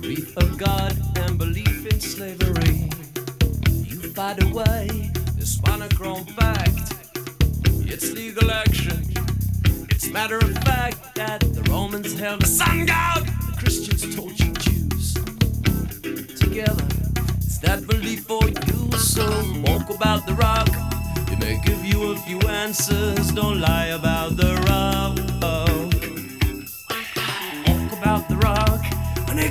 Belief of God and belief in slavery. You fight away this monochrome fact. It's legal action. It's matter of fact that the Romans held a sun god. The Christians tortured Jews. Together, it's that belief for you. So walk about the rock. It may give you a few answers. Don't lie about the rock.